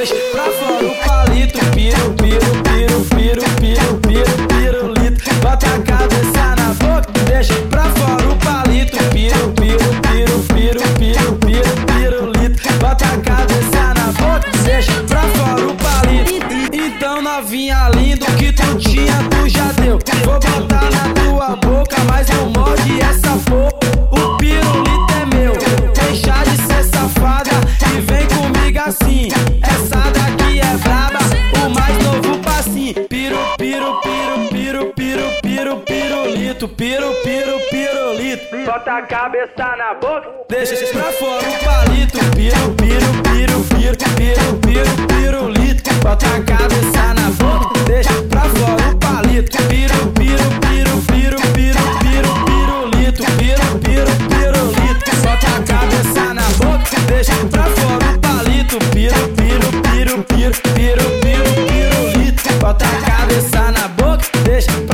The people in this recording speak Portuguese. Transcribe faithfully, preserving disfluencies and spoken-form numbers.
deixa pra fora o palito. Piro, piro, piro, piro, piro, piro, pirulito. Bota a cabeça na boca, deixa pra fora o palito. Piro, piro, piro, piro, piro, piro, pirulito. Bota a cabeça na boca, deixa pra fora o palito. Então novinha lindo, que tu tinha, tu já deu. Vou botar na tua boca, mas não morde essa porra. O pirulito é meu, deixa de ser safada e vem comigo assim. Essa daqui é braba, o mais novo passinho. Piro, piro, piro, piro, piro, piro, pirulito. Piro, piro, pirulito. Bota a cabeça na boca, deixa pra fora o palito. Piro, piro, piro, piro, piro, piro, pirulito. Bota a cabeça na boca, deixa pra fora o palito. Piro, piro, piro, piro, piro, piro, pirulito. Piro, piro, pirulito. Bota a cabeça na boca, deixa pra fora o palito. Piro, piro, piro, piro, piro, piro, pirulito. Bota a cabeça na boca, deixa pra